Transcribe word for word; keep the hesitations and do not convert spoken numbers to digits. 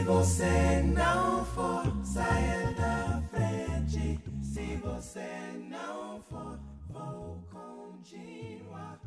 você não for, saia da frente. Se você não for, vou continuar.